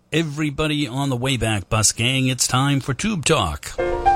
Everybody on the Wayback Bus Gang, it's time for Tube Talk.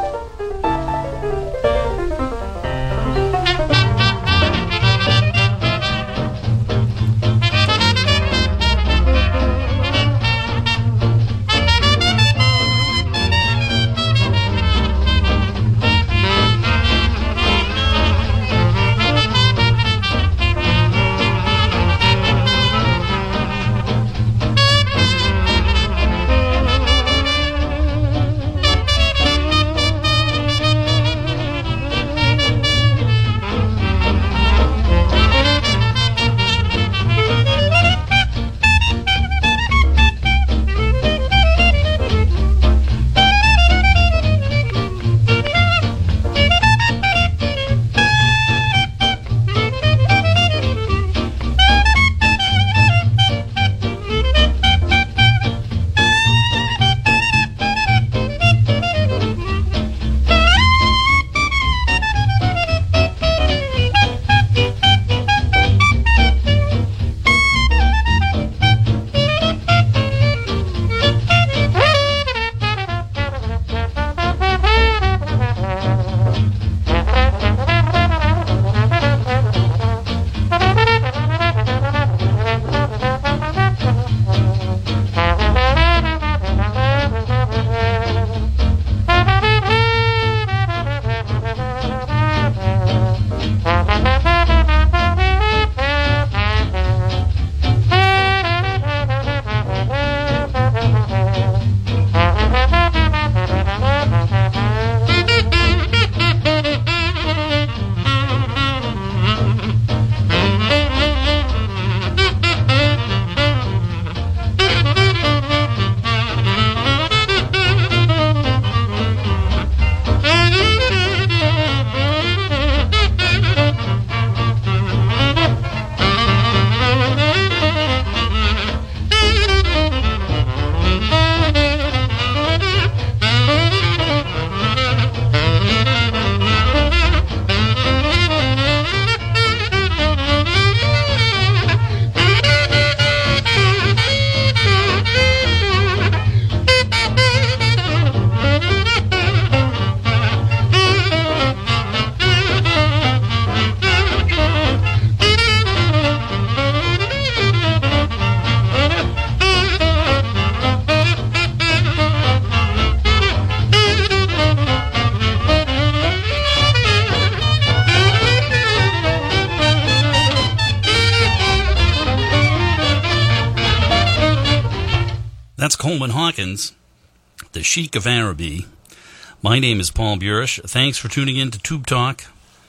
That's Coleman Hawkins, the Sheik of Araby. My name is Paul Burish. Thanks for tuning in to Tube Talk.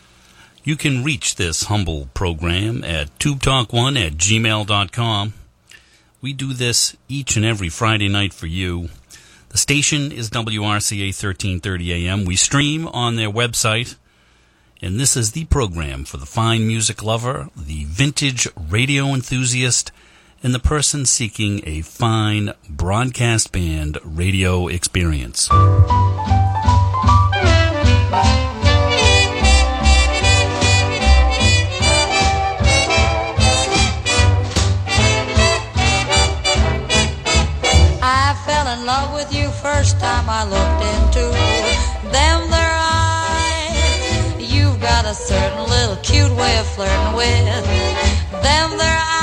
You can reach this humble program at tubetalk1@gmail.com. We do this each and every Friday night for you. The station is WRCA 1330 AM. We stream on their website, and this is the program for the fine music lover, the vintage radio enthusiast, and the person seeking a fine broadcast band radio experience. I fell in love with you first time I looked into them there eyes. You've got a certain little cute way of flirting with them there eyes.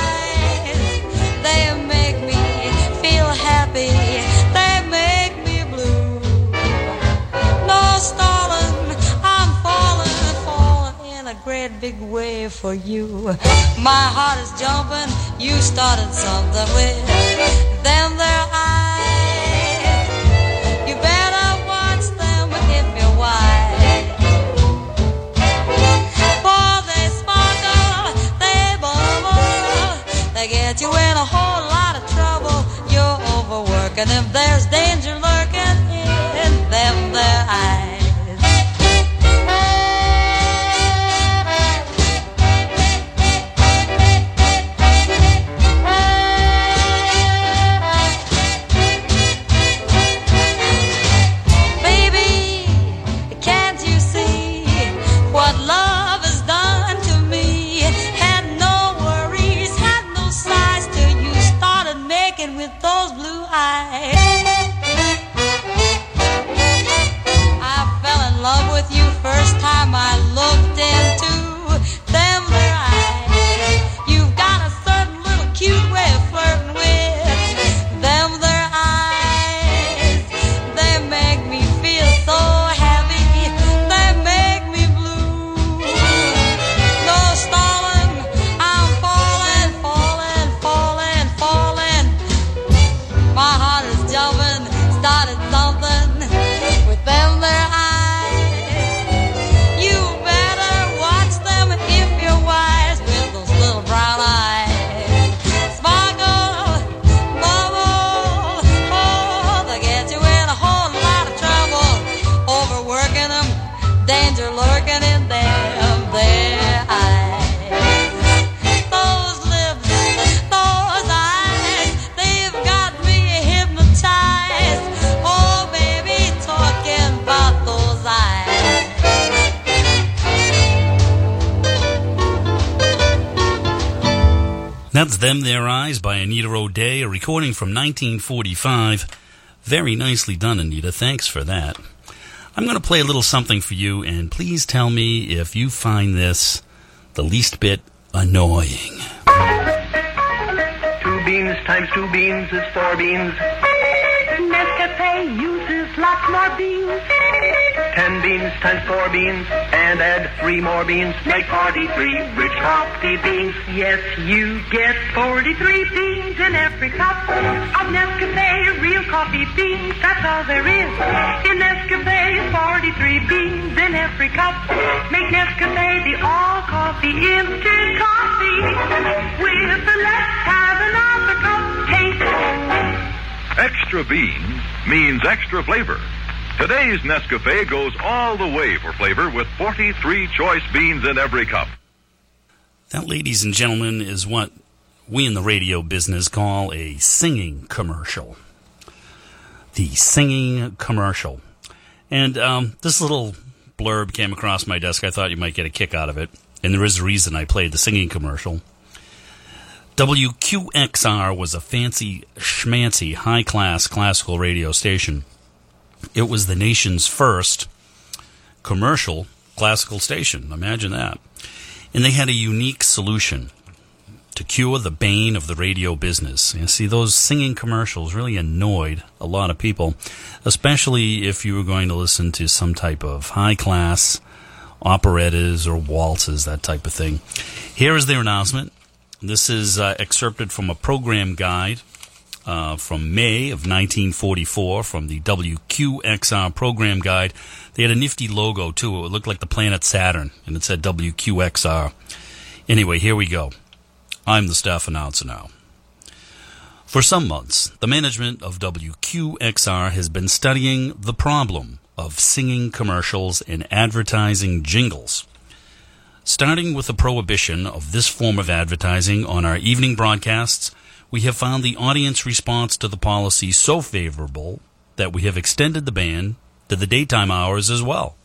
They make me feel happy, they make me blue. No stalling, I'm falling in a great big way for you. My heart is jumping, you started something with them there eyes. You better watch them if you're wise. For they sparkle, they bubble, they get you in a whole lot of trouble. You're overworking if there's danger lurking in them there eyes. With those blue eyes. I fell in love with you first time I looked into them there eyes. You've got a certain little cute way of flirting with them there eyes. They make me feel so heavy, they make me blue. No stalling, I'm falling, falling, falling, falling. My heart is jumping, started something with them there eyes. You better watch them if you're wise with those little brown eyes. Sparkle, bubble, oh, they get you in a whole lot of trouble. Overworking them, danger lurking in them their eyes. Those lips, those eyes, they've got me hypnotized. Oh, baby, talking about those eyes. That's Them Their Eyes by Anita O'Day, a recording from 1945. Very nicely done, Anita. Thanks for that. I'm going to play a little something for you, and please tell me if you find this the least bit annoying. 2 beans times 2 beans is 4 beans. Nescafe uses lots more beans. 10 beans times 4 beans and add 3 more beans make 43 rich coffee beans. Yes, you get 43 beans in every cup of Nescafe real coffee beans. That's all there is in Nescafe. 43 beans in every cup make Nescafe the all coffee instant coffee with the let's have another cup taste. Extra beans means extra flavor. Today's Nescafe goes all the way for flavor with 43 choice beans in every cup. That, ladies and gentlemen, is what we in the radio business call a singing commercial. The singing commercial. And this little blurb came across my desk. I thought you might get a kick out of it. And there is a reason I played the singing commercial. WQXR was a fancy, schmancy, high-class classical radio station. It was the nation's first commercial classical station. Imagine that. And they had a unique solution to cure the bane of the radio business. You see, those singing commercials really annoyed a lot of people, especially if you were going to listen to some type of high-class operettas or waltzes, that type of thing. Here is their announcement. This is excerpted from a program guide from May of 1944 from the WQXR program guide. They had a nifty logo, too. It looked like the planet Saturn, and it said WQXR. Anyway, here we go. I'm the staff announcer now. For some months, the management of WQXR has been studying the problem of singing commercials and advertising jingles. Starting with the prohibition of this form of advertising on our evening broadcasts, we have found the audience response to the policy so favorable that we have extended the ban to the daytime hours as well.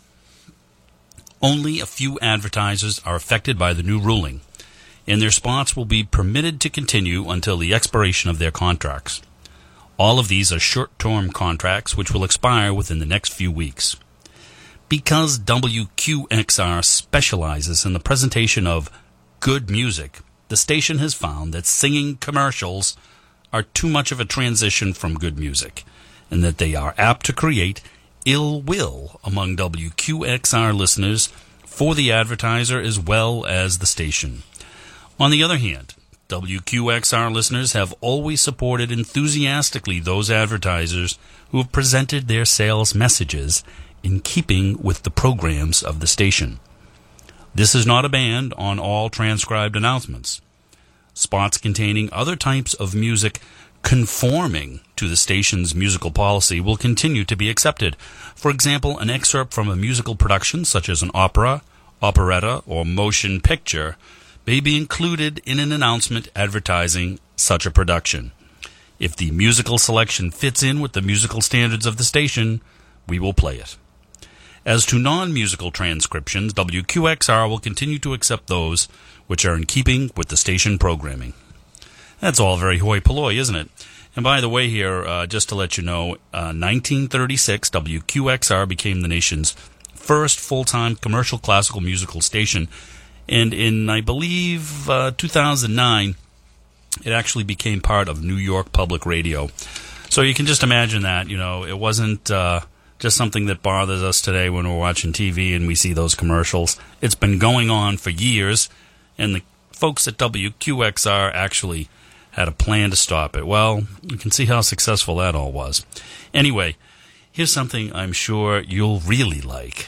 Only a few advertisers are affected by the new ruling, and their spots will be permitted to continue until the expiration of their contracts. All of these are short-term contracts which will expire within the next few weeks. Because WQXR specializes in the presentation of good music, the station has found that singing commercials are too much of a transition from good music, and that they are apt to create ill will among WQXR listeners for the advertiser as well as the station. On the other hand, WQXR listeners have always supported enthusiastically those advertisers who have presented their sales messages in keeping with the programs of the station. This is not a ban on all transcribed announcements. Spots containing other types of music conforming to the station's musical policy will continue to be accepted. For example, an excerpt from a musical production, such as an opera, operetta, or motion picture, may be included in an announcement advertising such a production. If the musical selection fits in with the musical standards of the station, we will play it. As to non-musical transcriptions, WQXR will continue to accept those which are in keeping with the station programming. That's all very hoi polloi, isn't it? And by the way here, just to let you know, 1936, WQXR became the nation's first full-time commercial classical musical station. And in, I believe, 2009, it actually became part of New York Public Radio. So you can just imagine that, it wasn't just something that bothers us today when we're watching TV and we see those commercials. It's been going on for years, and the folks at WQXR actually had a plan to stop it. Well, you can see how successful that all was. Anyway, here's something I'm sure you'll really like.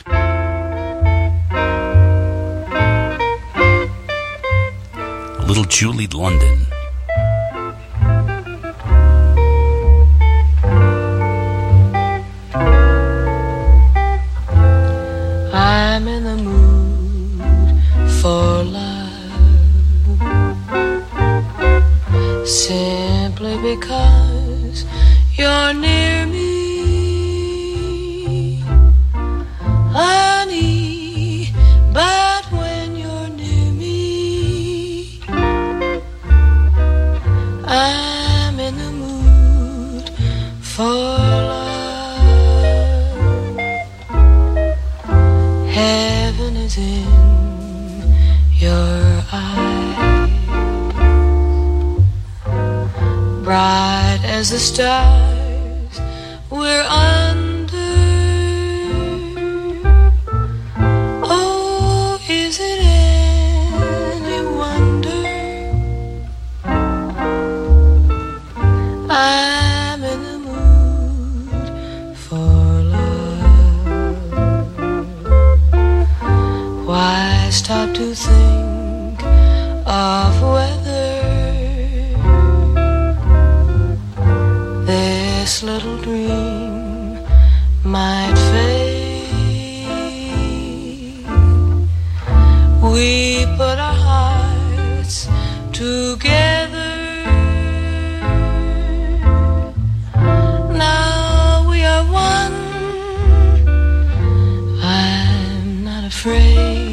Little Julie London. I'm in the mood for love, simply because you're near me, honey. But when you're near me, I'm in the mood for love. Heaven is in your eyes, bright as the stars we're under. Oh, is it any wonder I'm in the mood for love? Why stop to think of whether this little dream might fade? We put our hearts together. Now we are one. I'm not afraid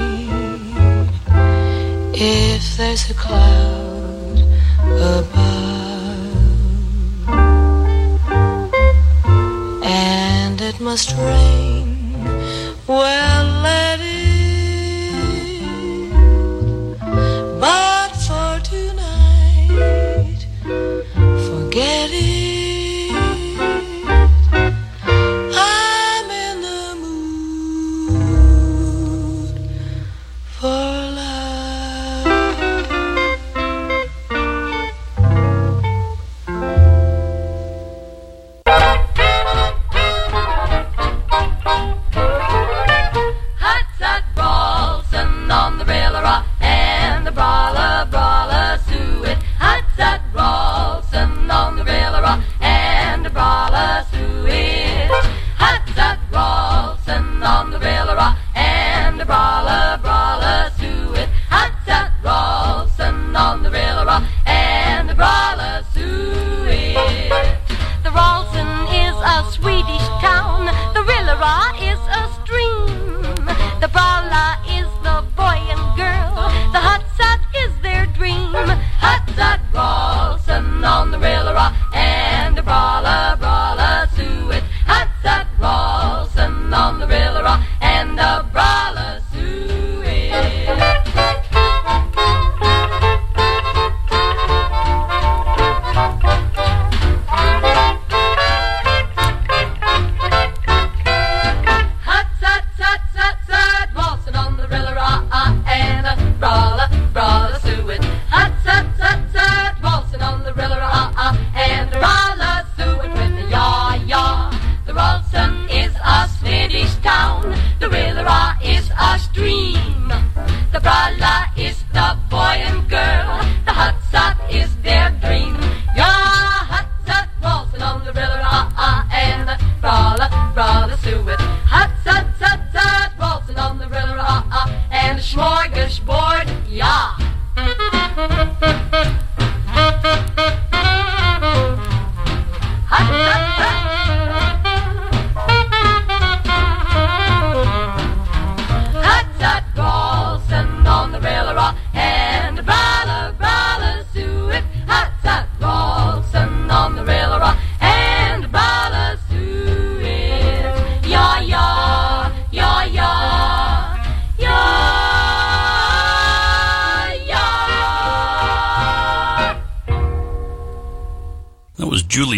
if there's a cloud above, and it must rain. Well, let it. But for tonight, forget it. I'm in the mood for love.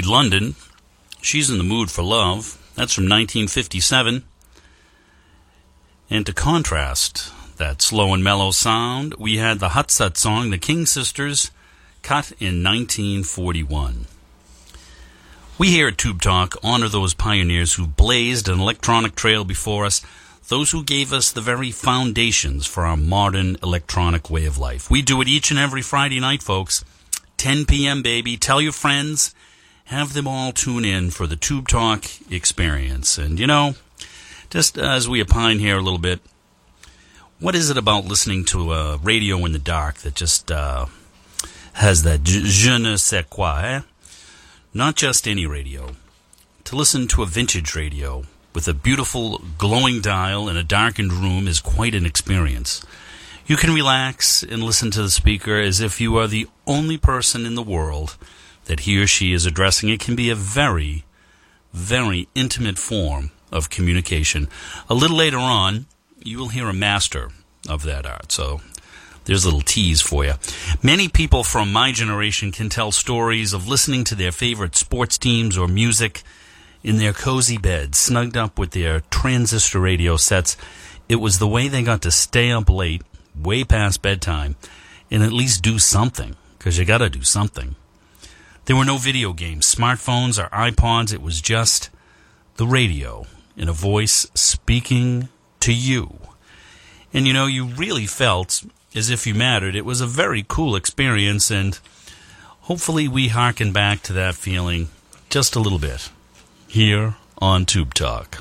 London, She's in the Mood for Love. That's from 1957. And to contrast that slow and mellow sound, we had the Hot-Sut song, The King Sisters, cut in 1941. We here at Tube Talk honor those pioneers who blazed an electronic trail before us, those who gave us the very foundations for our modern electronic way of life. We do it each and every Friday night, folks. 10 p.m., baby. Tell your friends. Have them all tune in for the Tube Talk experience. And, you know, just as we opine here a little bit, what is it about listening to a radio in the dark that just has that je ne sais quoi, eh? Not just any radio. To listen to a vintage radio with a beautiful glowing dial in a darkened room is quite an experience. You can relax and listen to the speaker as if you are the only person in the world that he or she is addressing. It can be a very, very intimate form of communication. A little later on, you will hear a master of that art. So there's a little tease for you. Many people from my generation can tell stories of listening to their favorite sports teams or music in their cozy beds, snugged up with their transistor radio sets. It was the way they got to stay up late, way past bedtime, and at least do something, because you got to do something. There were no video games, smartphones, or iPods. It was just the radio and a voice speaking to you. And, you know, you really felt as if you mattered. It was a very cool experience, and hopefully we harken back to that feeling just a little bit here on Tube Talk.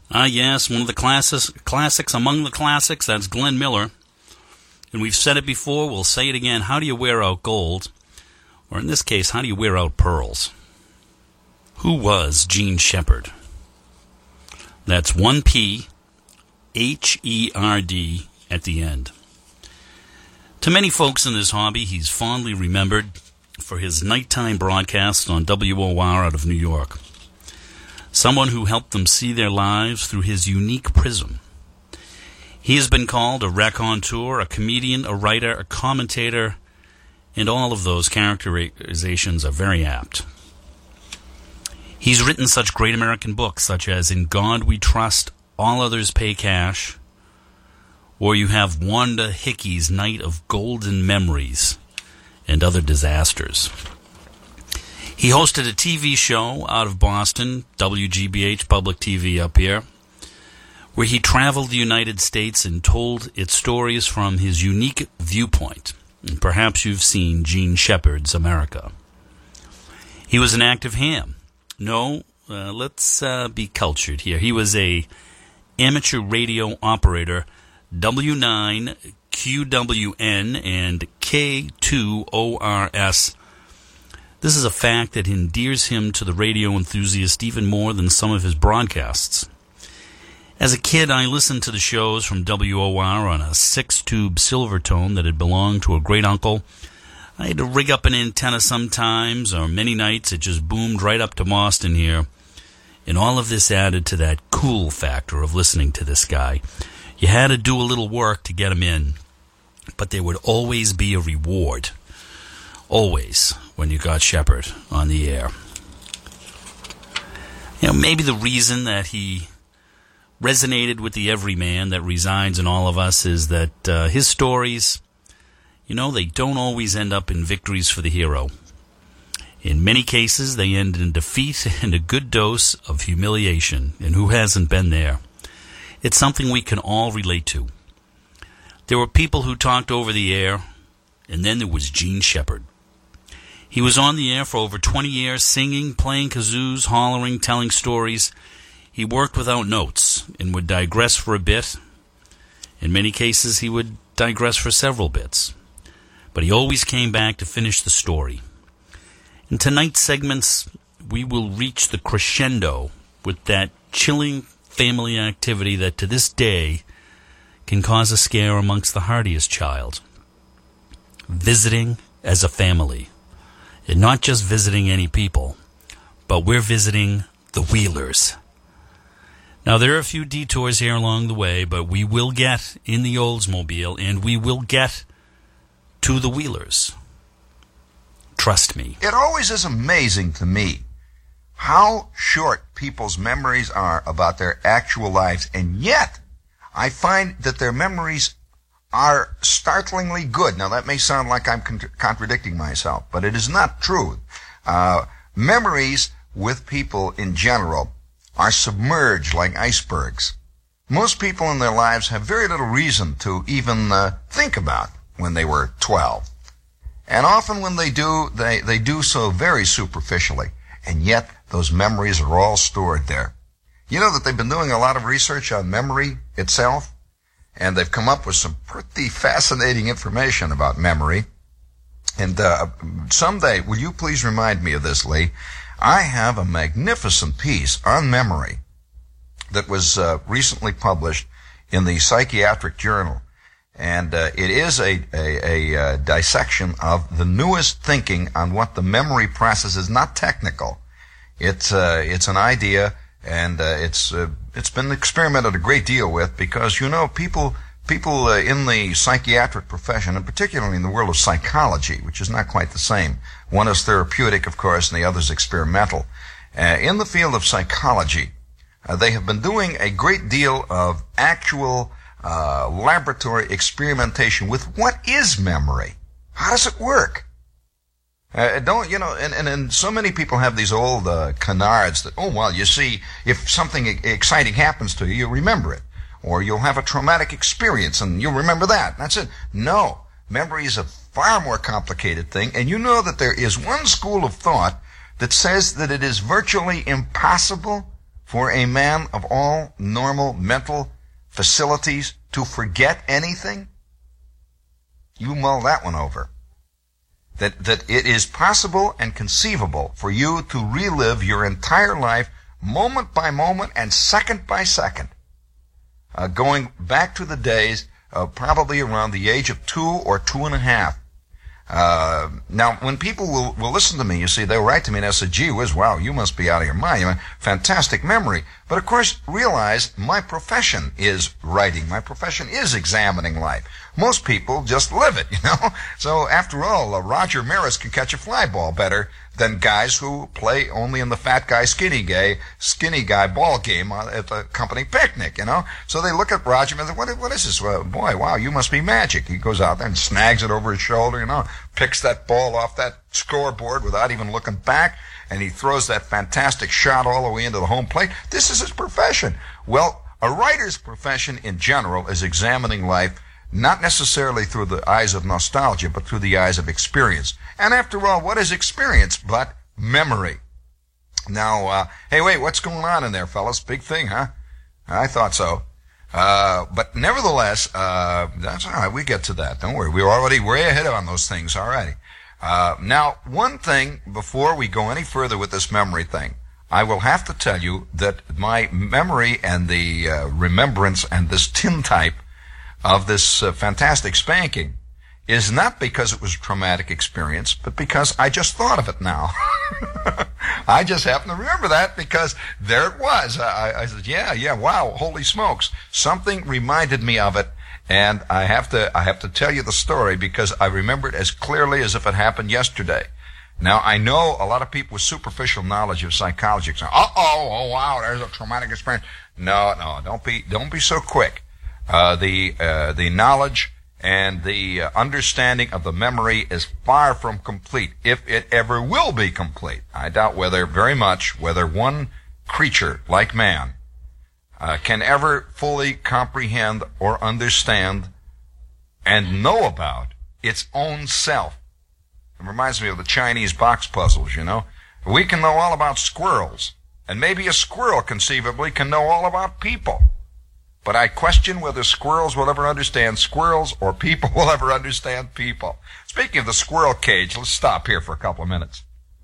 Ah, yes, one of the classics among the classics. That's Glenn Miller. And we've said it before, we'll say it again. How do you wear out gold? Or in this case, how do you wear out pearls? Who was Gene Shepard? That's 1P, H-E-R-D at the end. To many folks in this hobby, he's fondly remembered for his nighttime broadcasts on WOR out of New York. Someone who helped them see their lives through his unique prism. He has been called a raconteur, a comedian, a writer, a commentator, and all of those characterizations are very apt. He's written such great American books, such as In God We Trust, All Others Pay Cash, or you have Wanda Hickey's Night of Golden Memories, and other disasters. He hosted a TV show out of Boston, WGBH Public TV up here, where he traveled the United States and told its stories from his unique viewpoint. And perhaps you've seen Gene Shepard's America. He was an active ham. No, let's be cultured here. He was a amateur radio operator, W9, QWN, and K2ORS. This is a fact that endears him to the radio enthusiast even more than some of his broadcasts. As a kid, I listened to the shows from WOR on a 6-tube Silvertone that had belonged to a great uncle. I had to rig up an antenna sometimes, or many nights it just boomed right up to Boston here. And all of this added to that cool factor of listening to this guy. You had to do a little work to get him in, but there would always be a reward. Always, when you got Shepard on the air. You know, maybe the reason that he resonated with the everyman that resides in all of us is that his stories, you know, they don't always end up in victories for the hero. In many cases, they end in defeat and a good dose of humiliation. And who hasn't been there? It's something we can all relate to. There were people who talked over the air, and then there was Gene Shepard. He was on the air for over 20 years, singing, playing kazoos, hollering, telling stories. He worked without notes and would digress for a bit. In many cases, he would digress for several bits. But he always came back to finish the story. In tonight's segments, we will reach the crescendo with that chilling family activity that to this day can cause a scare amongst the hardiest child. Visiting as a family. And not just visiting any people, but we're visiting the Wheelers. Now, there are a few detours here along the way, but we will get in the Oldsmobile, and we will get to the Wheelers. Trust me. It always is amazing to me how short people's memories are about their actual lives, and yet I find that their memories are startlingly good. Now, that may sound like I'm contradicting myself, but it is not true. Memories with people in general are submerged like icebergs. Most people in their lives have very little reason to even think about when they were 12. And often when they do, they do so very superficially. And yet, those memories are all stored there. You know that they've been doing a lot of research on memory itself, and they've come up with some pretty fascinating information about memory. And someday, will you please remind me of this, Lee? I have a magnificent piece on memory that was recently published in the Psychiatric Journal. And it is a dissection of the newest thinking on what the memory process is. Not technical. It's an idea, and it's been experimented a great deal with because, you know, people in the psychiatric profession, and particularly in the world of psychology, which is not quite the same. One is therapeutic, of course, and the other is experimental. In the field of psychology, they have been doing a great deal of actual laboratory experimentation with what is memory. How does it work? And so many people have these old canards that, oh, well, you see, if something exciting happens to you, you'll remember it. Or you'll have a traumatic experience and you'll remember that. That's it. No. Memory is a far more complicated thing. And you know that there is one school of thought that says that it is virtually impossible for a man of all normal mental facilities to forget anything? You mull that one over. That it is possible and conceivable for you to relive your entire life moment by moment and second by second, going back to the days probably around the age of 2 or 2.5. Now, when people will listen to me, you see, they'll write to me and they'll say, gee whiz, wow, you must be out of your mind. You have fantastic memory. But of course, realize my profession is writing. My profession is examining life. Most people just live it, you know. So after all, Roger Maris can catch a fly ball better than guys who play only in the fat guy, skinny guy ball game at the company picnic, you know. So they look at Roger and say, what is this? Well, boy, wow, you must be magic. He goes out there and snags it over his shoulder, you know, picks that ball off that scoreboard without even looking back, and he throws that fantastic shot all the way into the home plate. This is his profession. Well, a writer's profession in general is examining life not necessarily through the eyes of nostalgia, but through the eyes of experience. And after all, what is experience but memory? Now, hey, wait, what's going on in there, fellas? Big thing, huh? I thought so. But nevertheless, that's all right. We get to that. Don't worry. We're already way ahead on those things already. Now, one thing before we go any further with this memory thing, I will have to tell you that my memory and the remembrance and this tintype of this fantastic spanking is not because it was a traumatic experience, but because I just thought of it now. I just happen to remember that because there it was. I said, yeah, wow, holy smokes. Something reminded me of it, and I have to tell you the story because I remember it as clearly as if it happened yesterday. Now, I know a lot of people with superficial knowledge of psychology say, oh wow, there's a traumatic experience. No, don't be so quick. The knowledge and the understanding of the memory is far from complete, if it ever will be complete. I doubt very much whether one creature like man can ever fully comprehend or understand and know about its own self. It reminds me of the Chinese box puzzles, you know. We can know all about squirrels, and maybe a squirrel conceivably can know all about people. But I question whether squirrels will ever understand squirrels or people will ever understand people. Speaking of the squirrel cage, let's stop here for a couple of minutes.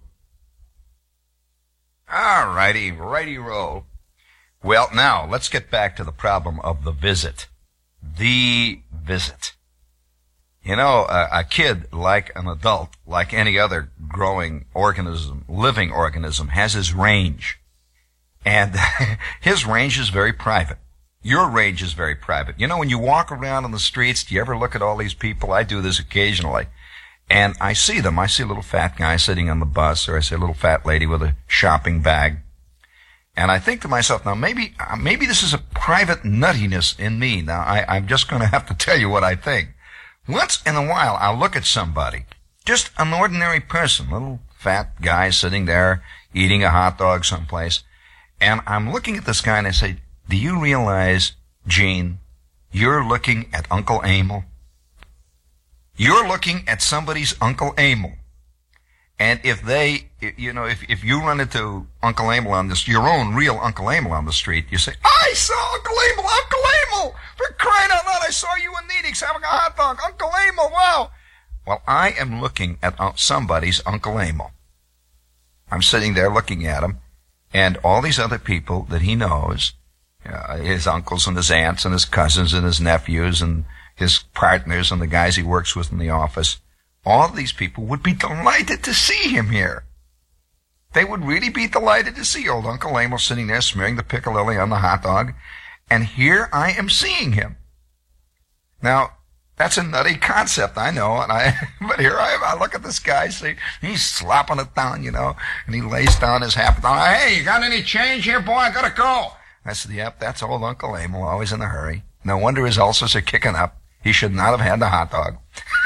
All righty roll. Well, now, let's get back to the problem of the visit. The visit. You know, a kid, like an adult, like any other growing organism, living organism, has his range. And his range is very private. Your range is very private. You know, when you walk around on the streets, do you ever look at all these people? I do this occasionally. And I see them. I see a little fat guy sitting on the bus, or I see a little fat lady with a shopping bag. And I think to myself, now maybe this is a private nuttiness in me. Now, I'm just going to have to tell you what I think. Once in a while, I'll look at somebody, just an ordinary person, little fat guy sitting there eating a hot dog someplace. And I'm looking at this guy and I say, do you realize, Gene, you're looking at Uncle Emil? You're looking at somebody's Uncle Emil. And if if you run into Uncle Emil on this, your own real Uncle Emil on the street, you say, I saw Uncle Emil, for crying out loud, I saw you in Needix having a hot dog, Uncle Emil, wow. Well, I am looking at somebody's Uncle Emil. I'm sitting there looking at him, and all these other people that he knows, his uncles and his aunts and his cousins and his nephews and his partners and the guys he works with in the office, all of these people would be delighted to see him here. They would really be delighted to see old Uncle Emil sitting there smearing the piccalilli on the hot dog, and here I am seeing him. Now, that's a nutty concept, I know, but here I am. I look at this guy, see, he's slopping it down, you know, and he lays down his hat. Hey, you got any change here, boy? I gotta go. I said, yep, that's old Uncle Emil, always in a hurry. No wonder his ulcers are kicking up. He should not have had the hot dog.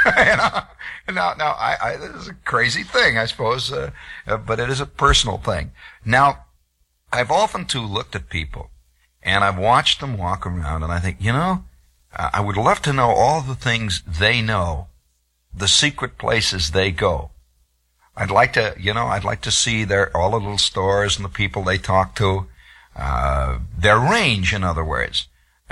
Now, this is a crazy thing, I suppose, but it is a personal thing. Now, I've often, too, looked at people, and I've watched them walk around, and I think, I would love to know all the things they know, the secret places they go. I'd like to see all the little stores and the people they talk to. their range, in other words.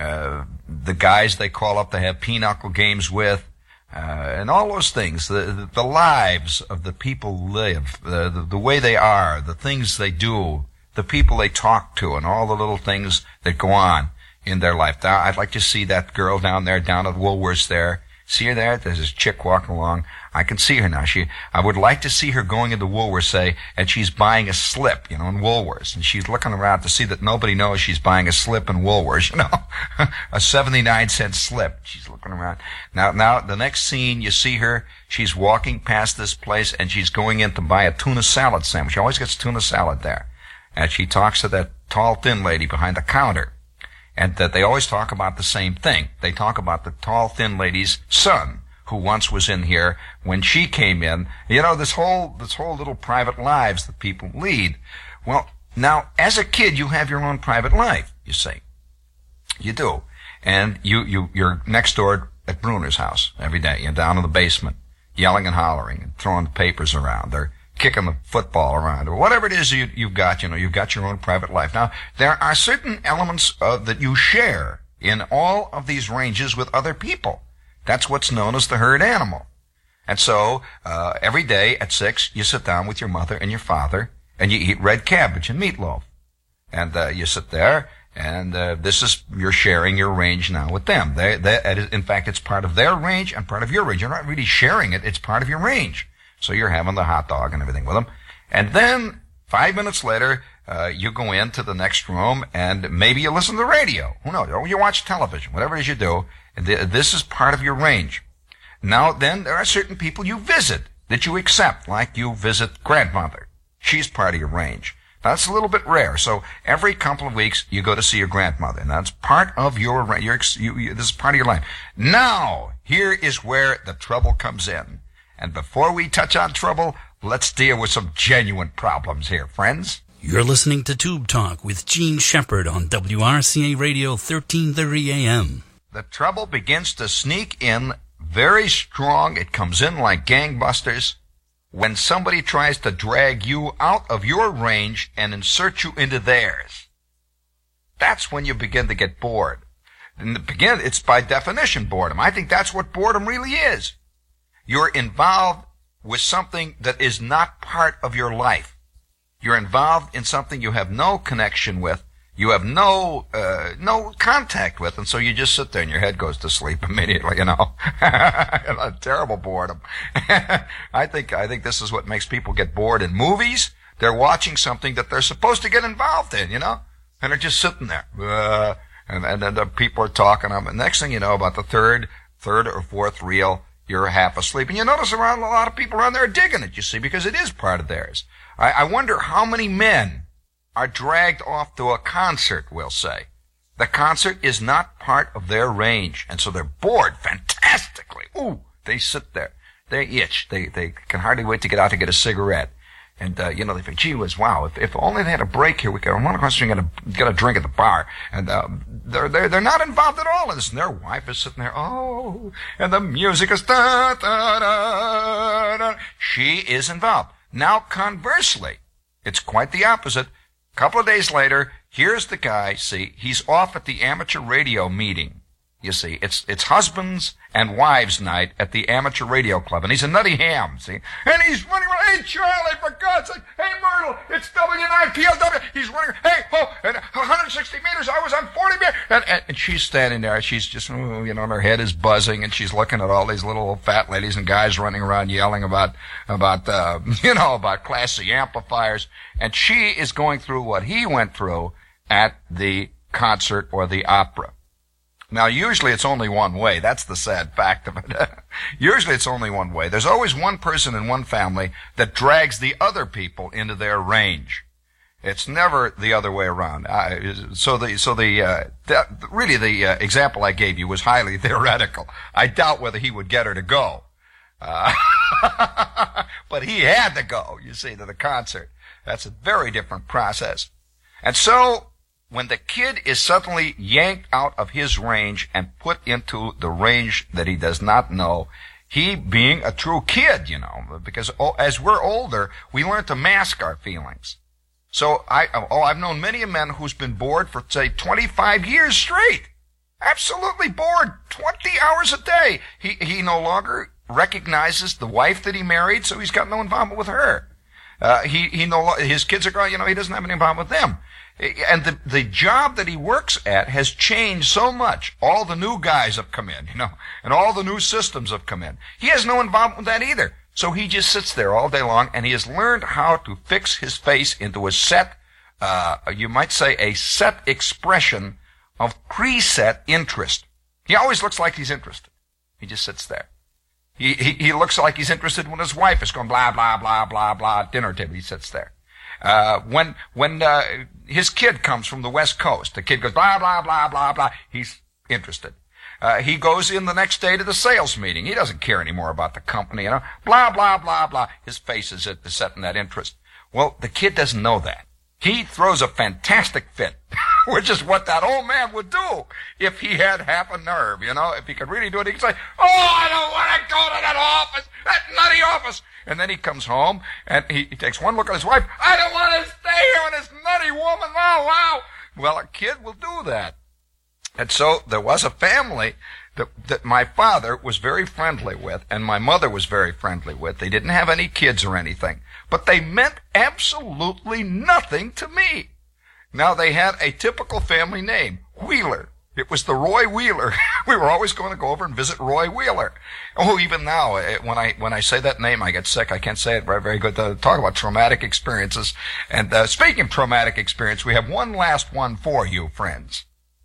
The guys they call up to have pinochle games with, and all those things, the lives of the people who live, the way they are, the things they do, the people they talk to, and all the little things that go on in their life. Now, I'd like to see that girl down there, down at Woolworths there. See her there? There's this chick walking along. I can see her now. I would like to see her going into Woolworths, say, and she's buying a slip, in Woolworths. And she's looking around to see that nobody knows she's buying a slip in Woolworths, a 79-cent slip. She's looking around. Now, the next scene, you see her, she's walking past this place, and she's going in to buy a tuna salad sandwich. She always gets tuna salad there. And she talks to that tall, thin lady behind the counter. And that they always talk about the same thing. They talk about the tall, thin lady's son, who once was in here when she came in. This whole little private lives that people lead. Well, now, as a kid, you have your own private life, you see. You do. And you're next door at Bruner's house every day. You're down in the basement, yelling and hollering and throwing the papers around. They're kicking the football around, or whatever it is you've got, you've got your own private life. Now, there are certain elements that you share in all of these ranges with other people. That's what's known as the herd animal. And so, every day at 6, you sit down with your mother and your father, and you eat red cabbage and meatloaf. And you sit there, and you're sharing your range now with them. In fact, it's part of their range and part of your range. You're not really sharing it, it's part of your range. So you're having the hot dog and everything with them. And then 5 minutes later, you go into the next room and maybe you listen to the radio. Who knows? Or you watch television, whatever it is you do. This is part of your range. Now then, there are certain people you visit that you accept, like you visit grandmother. She's part of your range. Now, that's a little bit rare. So every couple of weeks, you go to see your grandmother. And that's part of your range. This is part of your life. Now, here is where the trouble comes in. And before we touch on trouble, let's deal with some genuine problems here, friends. You're listening to Tube Talk with Gene Shepard on WRCA Radio 1330 AM. The trouble begins to sneak in very strong. It comes in like gangbusters when somebody tries to drag you out of your range and insert you into theirs. That's when you begin to get bored. It's by definition boredom. I think that's what boredom really is. You're involved with something that is not part of your life. You're involved in something you have no connection with. You have no contact with, and so you just sit there and your head goes to sleep immediately, A terrible boredom. I think this is what makes people get bored in movies. They're watching something that they're supposed to get involved in, and they're just sitting there. And then the people are talking. And next thing you know, about the third or fourth reel, you're half asleep. And you notice around a lot of people around there are digging it, you see, because it is part of theirs. I wonder how many men are dragged off to a concert, we'll say. The concert is not part of their range, and so they're bored fantastically. Ooh, they sit there. They itch. They can hardly wait to get out to get a cigarette. And, they think, gee whiz, wow, if only they had a break here, we could run across and get a drink at the bar. And, they're not involved at all in this. And their wife is sitting there, oh, and the music is da, da, da, da. She is involved. Now, conversely, it's quite the opposite. A couple of days later, here's the guy, see, he's off at the amateur radio meeting. You see, it's husbands and wives night at the amateur radio club, and he's a nutty ham, see? And he's running around, hey, Charlie, for God's sake, hey, Myrtle, it's W9PLW. He's running, hey, and 160 meters, I was on 40 meters. And she's standing there, she's just, her head is buzzing, and she's looking at all these little fat ladies and guys running around yelling about Class C amplifiers. And she is going through what he went through at the concert or the opera. Now, usually it's only one way. That's the sad fact of it. Usually it's only one way. There's always one person in one family that drags the other people into their range. It's never the other way around. The example I gave you was highly theoretical. I doubt whether he would get her to go. But he had to go, you see, to the concert. That's a very different process. And so, when the kid is suddenly yanked out of his range and put into the range that he does not know, he being a true kid, because as we're older, we learn to mask our feelings. So I've known many a man who's been bored for, say, 25 years straight. Absolutely bored, 20 hours a day. He no longer recognizes the wife that he married, so he's got no involvement with her. His kids are growing, he doesn't have any involvement with them. And the job that he works at has changed so much. All the new guys have come in, and all the new systems have come in. He has no involvement with that either. So he just sits there all day long, and he has learned how to fix his face into a set, you might say a set expression of preset interest. He always looks like he's interested. He just sits there. He looks like he's interested when his wife is going blah, blah, blah, blah, blah, at dinner table. He sits there. When his kid comes from the West Coast, the kid goes blah, blah, blah, blah, blah, he's interested. He goes in the next day to the sales meeting. He doesn't care anymore about the company, blah, blah, blah, blah. His face is set in that interest. Well, the kid doesn't know that. He throws a fantastic fit, which is what that old man would do if he had half a nerve, If he could really do it, he could say, I don't want to go to that office, that nutty office. And then he comes home, and he takes one look at his wife. I don't want to stay here with this nutty woman. Wow. Well, a kid will do that. And so there was a family that my father was very friendly with, and my mother was very friendly with. They didn't have any kids or anything, but they meant absolutely nothing to me. Now, they had a typical family name, Wheeler. It was the Roy Wheeler. We were always going to go over and visit Roy Wheeler. Oh, even now, when I say that name, I get sick. I can't say it very, very good. To talk about traumatic experiences. And speaking of traumatic experience, we have one last one for you, friends.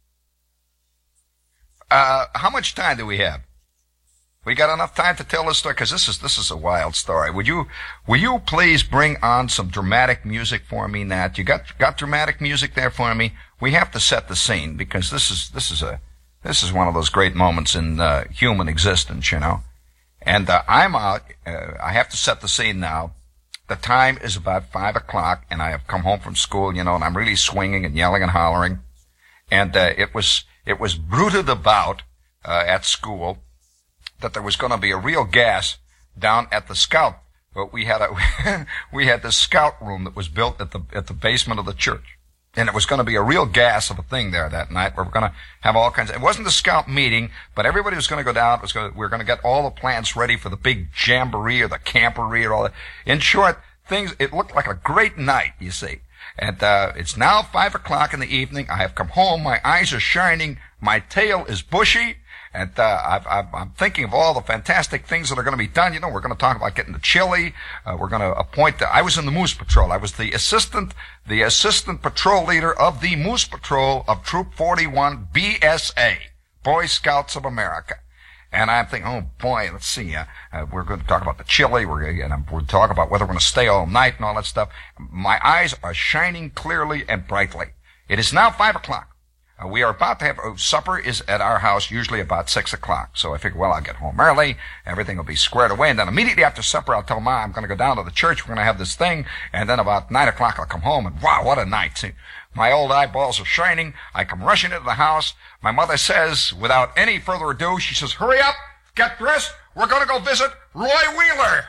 How much time do we have? We got enough time to tell this story? Because this is a wild story. Will you please bring on some dramatic music for me, Nat? You got dramatic music there for me? We have to set the scene, because this is one of those great moments in human existence, And I'm out. I have to set the scene now. The time is about 5 o'clock, and I have come home from school, and I'm really swinging and yelling and hollering. And it was bruited about at school that there was going to be a real gas down at the Scout. But we had this Scout room that was built at the basement of the church, and it was going to be a real gas of a thing there that night. We were going to have all kinds of. It wasn't the Scout meeting, but everybody was going to go down. We were going to get all the plants ready for the big jamboree or the camporee or all that. In short, things. It looked like a great night, you see. And it's now 5 o'clock in the evening. I have come home. My eyes are shining. My tail is bushy. And I'm thinking of all the fantastic things that are going to be done. We're going to talk about getting the chili. We're going to appoint. I was in the Moose Patrol. I was the assistant patrol leader of the Moose Patrol of Troop 41 BSA, Boy Scouts of America. And I'm thinking, oh boy, let's see. We're going to talk about the chili. We're going to talk about whether we're going to stay all night and all that stuff. My eyes are shining clearly and brightly. It is now 5 o'clock. We are about to have supper is at our house usually about 6 o'clock. So I figure, well, I'll get home early. Everything will be squared away. And then immediately after supper, I'll tell Ma I'm going to go down to the church. We're going to have this thing. And then about 9 o'clock, I'll come home. And wow, what a night. See, my old eyeballs are shining. I come rushing into the house. My mother says, without any further ado, she says, hurry up, get dressed. We're going to go visit Roy Wheeler.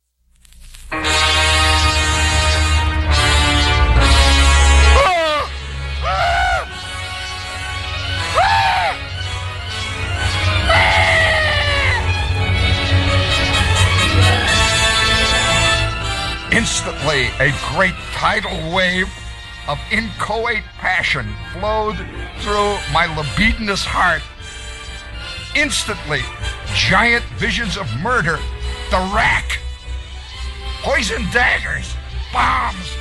Instantly, a great tidal wave of inchoate passion flowed through my libidinous heart. Instantly, giant visions of murder, the rack, poison daggers, bombs.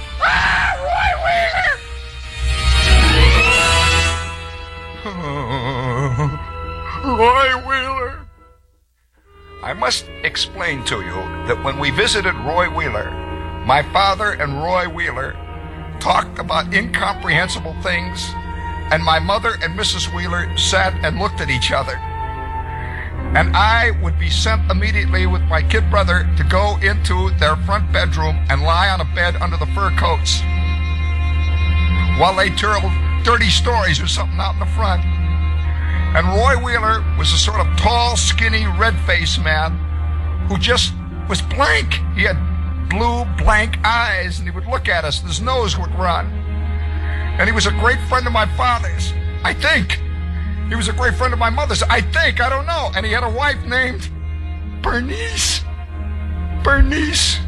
Roy Wheeler. I must explain to you that when we visited Roy Wheeler, my father and Roy Wheeler talked about incomprehensible things, and my mother and Mrs. Wheeler sat and looked at each other. And I would be sent immediately with my kid brother to go into their front bedroom and lie on a bed under the fur coats while they told dirty stories or something out in the front. And Roy Wheeler was a sort of tall, skinny, red-faced man who just was blank. He had blue, blank eyes, and he would look at us, and his nose would run. And he was a great friend of my father's, I think. He was a great friend of my mother's, I think, I don't know. And he had a wife named Bernice. Bernice.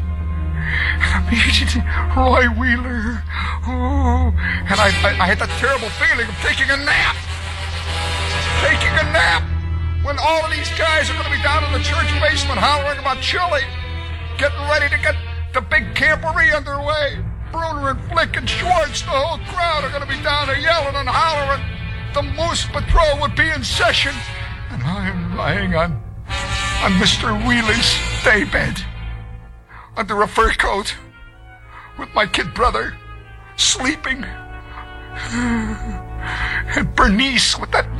Roy Wheeler. Oh. And I had that terrible feeling of taking a nap. Taking a nap. When all of these guys are going to be down in the church basement hollering about chili, getting ready to get the big camporee underway. Bruner and Flick and Schwartz, the whole crowd are going to be down there yelling and hollering. The Moose Patrol would be in session. And I'm lying on Mr. Wheeler's daybed under a fur coat with my kid brother sleeping. And Bernice with that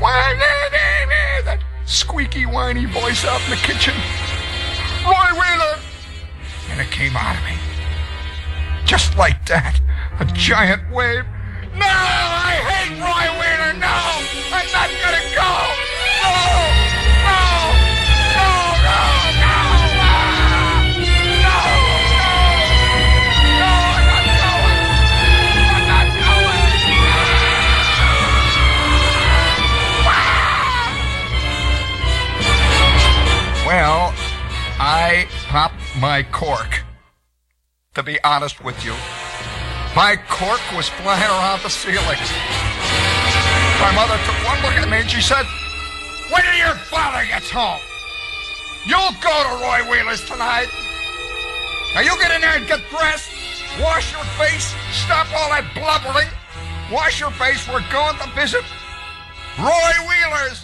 squeaky, whiny voice out in the kitchen. Roy Wheeler! And it came out of me. Just like that. A giant wave. No! I hate Roy Wheeler! No! I'm not gonna go! No! No! No! No! No! No! No! I'm not going! I'm not going! Well, I popped my cork. To be honest with you, my cork was flying around the ceiling. My mother took one look at me and she said, "When your father gets home, you'll go to Roy Wheeler's tonight. Now you get in there and get dressed, wash your face, stop all that blubbering, wash your face. We're going to visit Roy Wheeler's."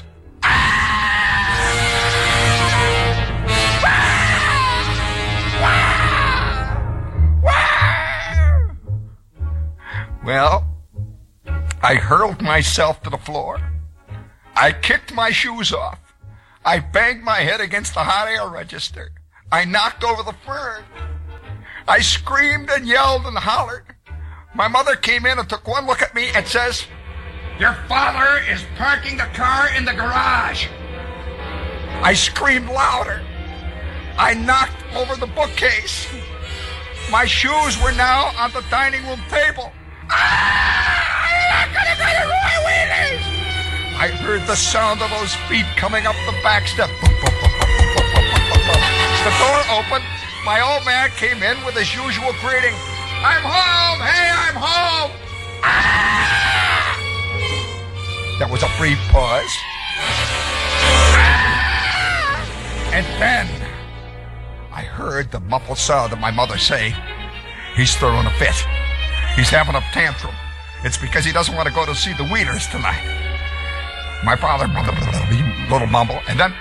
Well, I hurled myself to the floor. I kicked my shoes off. I banged my head against the hot air register. I knocked over the fern. I screamed and yelled and hollered. My mother came in and took one look at me and says, "Your father is parking the car in the garage." I screamed louder. I knocked over the bookcase. My shoes were now on the dining room table. I'm not gonna go to Roy Wheeler's! I heard the sound of those feet coming up the back step. The door opened. My old man came in with his usual greeting. "I'm home! Hey, I'm home!" There was a brief pause. And then I heard the muffled sound of my mother say, "He's throwing a fit. He's having a tantrum. It's because he doesn't want to go to see the Wheelers tonight." My father, little mumble, and then,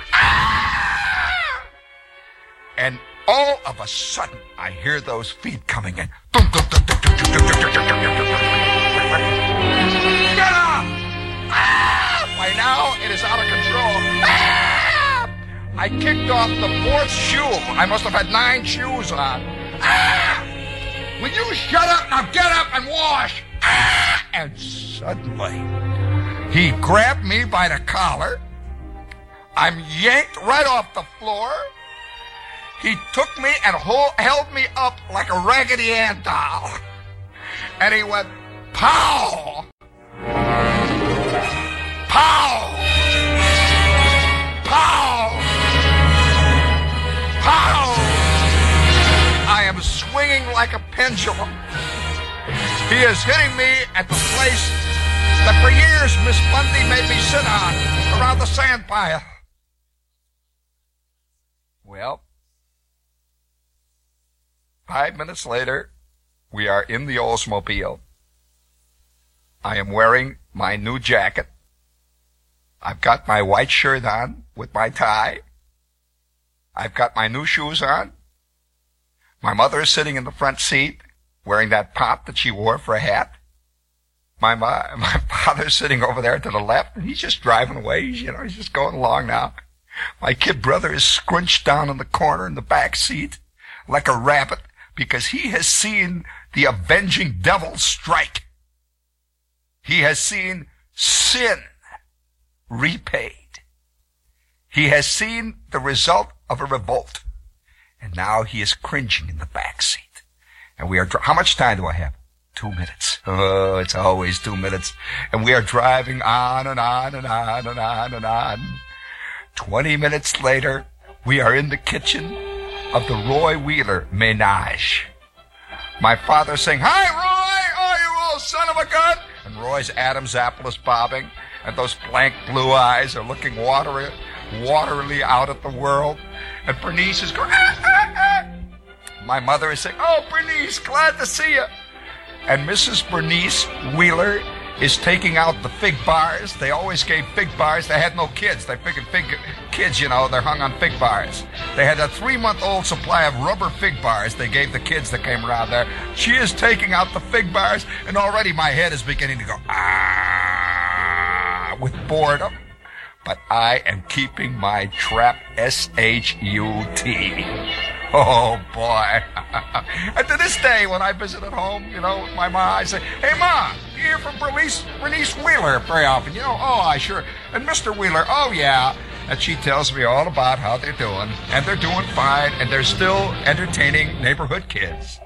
and all of a sudden, I hear those feet coming in. Get up! By now, it is out of control. I kicked off the fourth shoe. I must have had 9 shoes on. Will you shut up? Now get up and wash. And suddenly, he grabbed me by the collar. I'm yanked right off the floor. He took me and held me up like a Raggedy Ann doll. And he went, "Pow! Pow! Pow! Pow!" I am swinging like a pendulum. He is hitting me at the place that for years Miss Bundy made me sit on, around the sand pile. Well, 5 minutes later, we are in the Oldsmobile. I am wearing my new jacket. I've got my white shirt on with my tie. I've got my new shoes on. My mother is sitting in the front seat, wearing that pop that she wore for a hat. My father's sitting over there to the left, and he's just driving away. He's just going along now. My kid brother is scrunched down in the corner in the back seat like a rabbit because he has seen the avenging devil strike. He has seen sin repaid. He has seen the result of a revolt. And now he is cringing in the back seat. And we are, how much time do I have? 2 minutes. Oh, it's always 2 minutes. And we are driving on and on and on and on and on. 20 minutes later, we are in the kitchen of the Roy Wheeler menage. My father saying, "Hi, Roy! Oh, you old son of a gun!" And Roy's Adam's apple is bobbing, and those blank blue eyes are looking waterily out at the world. And Bernice is going, "Ah, ah, ah." My mother is saying, "Oh, Bernice, glad to see you." And Mrs. Bernice Wheeler is taking out the fig bars. They always gave fig bars. They had no kids. They figured fig kids, you know, they're hung on fig bars. They had a 3-month-old supply of rubber fig bars they gave the kids that came around there. She is taking out the fig bars, and already my head is beginning to go, ah, with boredom. But I am keeping my trap S-H-U-T. Oh, boy. And to this day, when I visit at home, you know, with my mom, I say, "Hey, Ma, you hear from Bernice Wheeler very often?" You know, "Oh, I sure." "And Mr. Wheeler?" "Oh, yeah." And she tells me all about how they're doing. And they're doing fine, and they're still entertaining neighborhood kids.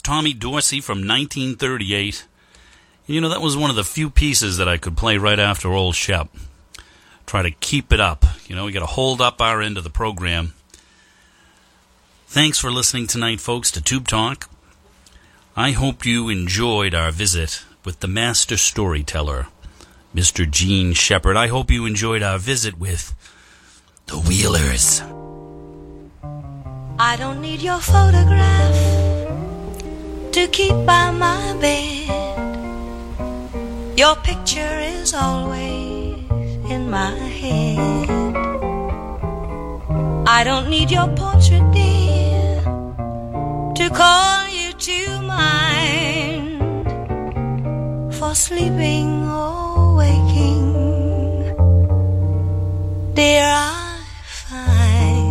Tommy Dorsey from 1938. You know, that was one of the few pieces that I could play right after Old Shep. Try to keep it up. You know, we got to hold up our end of the program. Thanks for listening tonight, folks, to Tube Talk. I hope you enjoyed our visit with the master storyteller, Mr. Gene Shepard. I hope you enjoyed our visit with the Wheelers. I don't need your photograph to keep by my bed. Your picture is always in my head. I don't need your portrait, dear, to call you to mind for sleeping or waking. Dear, I find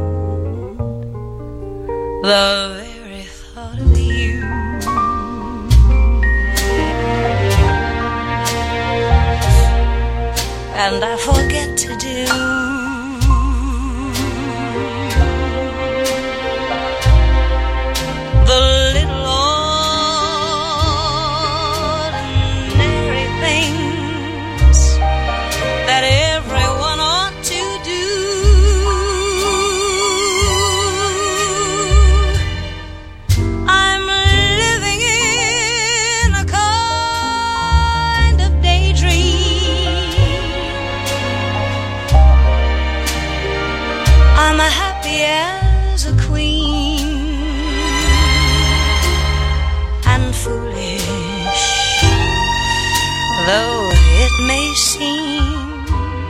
the very thought of you and I forget to do the little ordinary things that everyone ought to do. I'm living in a kind of daydream. I'm happy as a queen and foolish, though it may seem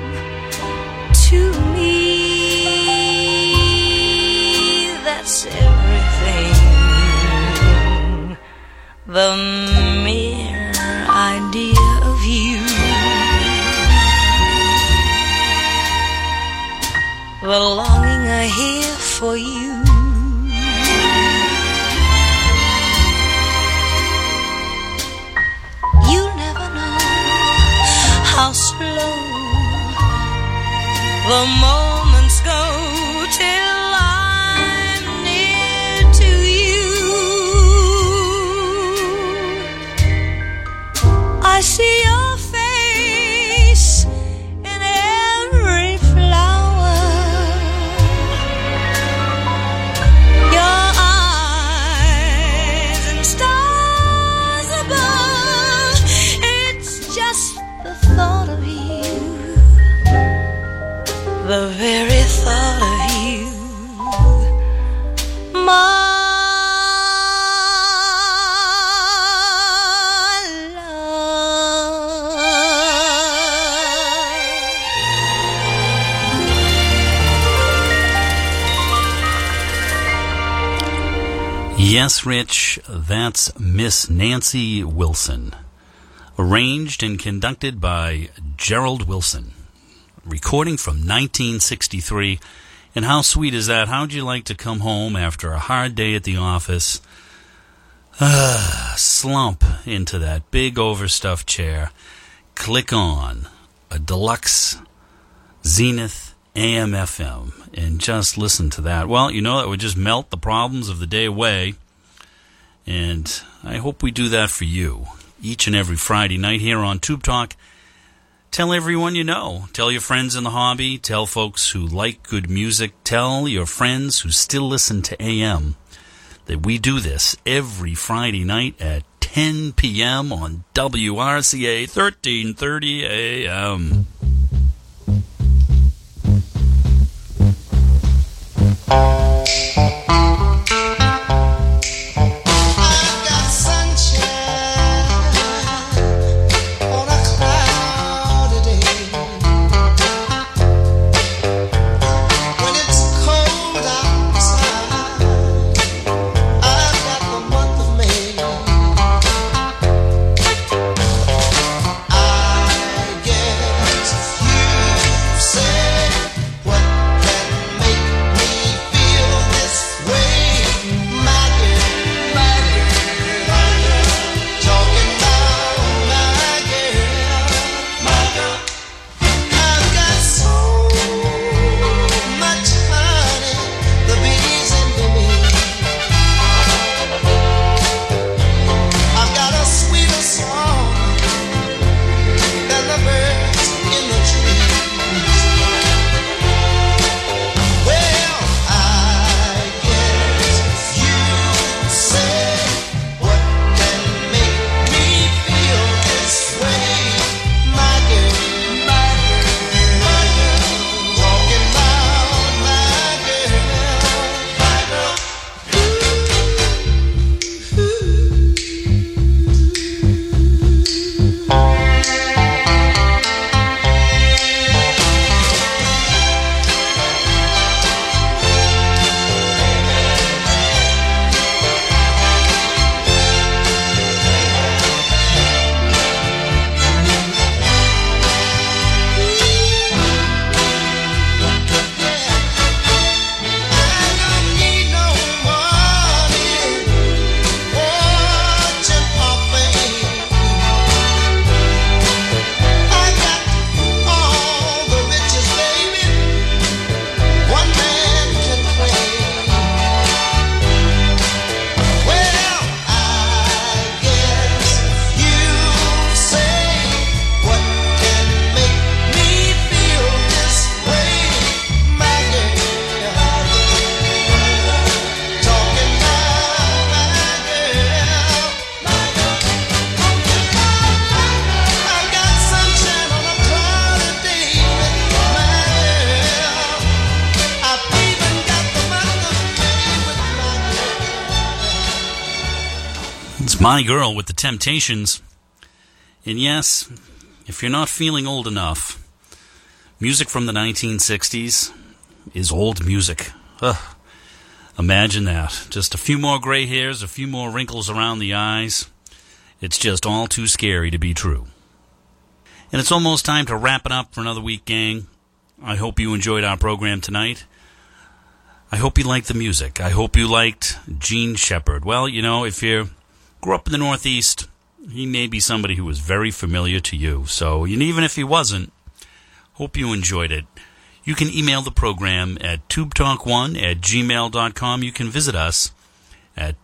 to me. That's everything. The mere idea of you, the longing I hear for you. You'll never know how slow the moments go till I'm near to you. I see your face in every flower, your eyes and stars above. It's just the thought of you, the very thought of you, my Yes, Rich, that's Miss Nancy Wilson. Arranged and conducted by Gerald Wilson. Recording from 1963. And how sweet is that? How'd you like to come home after a hard day at the office, slump into that big overstuffed chair, click on a deluxe Zenith AM/FM, and just listen to that? Well, you know, that would just melt the problems of the day away. And I hope we do that for you each and every Friday night here on Tube Talk. Tell everyone you know. Tell your friends in the hobby. Tell folks who like good music. Tell your friends who still listen to AM that we do this every Friday night at 10 p.m. on WRCA 1330 AM. What can make me feel It's My Girl with the Temptations. And yes, if you're not feeling old enough, music from the 1960s is old music. Ugh. Imagine that. Just a few more gray hairs, a few more wrinkles around the eyes. It's just all too scary to be true. And it's almost time to wrap it up for another week, gang. I hope you enjoyed our program tonight. I hope you liked the music. I hope you liked Gene Shepard. Well, you know, if you grew up in the Northeast, he may be somebody who was very familiar to you. So, and even if he wasn't, hope you enjoyed it. You can email the program at tubetalk1@gmail.com. You can visit us at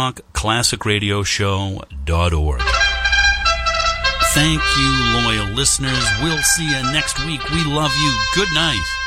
tubetalkclassicradioshow.org. Thank you, loyal listeners. We'll see you next week. We love you. Good night.